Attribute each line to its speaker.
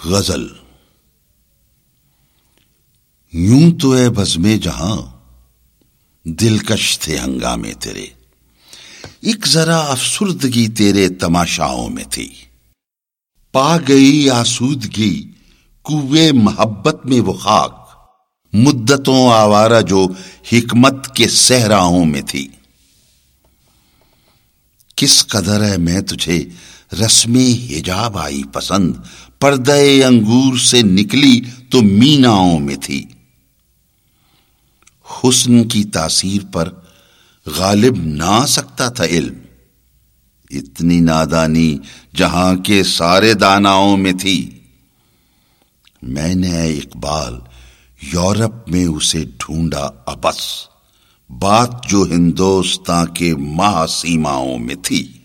Speaker 1: गजल। यूं तो है बज़्मे जहां दिलकश थे हंगामे तेरे, एक जरा अफसुर्दगी तेरे तमाशाओं में थी। पा गई आसूदगी कुए मोहब्बत में वो खाक, मुद्दतों आवारा जो हिकमत के सहराओं में थी। किस कदर है मैं तुझे रस्मे हिजाब आई पसंद, पर्दे अंगूर से निकली तो मीनाओं में थी। हुस्न की तासीर पर गालिब ना सकता था इल्म, इतनी नादानी जहां के सारे दानाओं में थी। मैंने इकबाल यूरोप में उसे ढूंढा अबस, बात जो हिंदुस्तान के महासीमाओं में थी।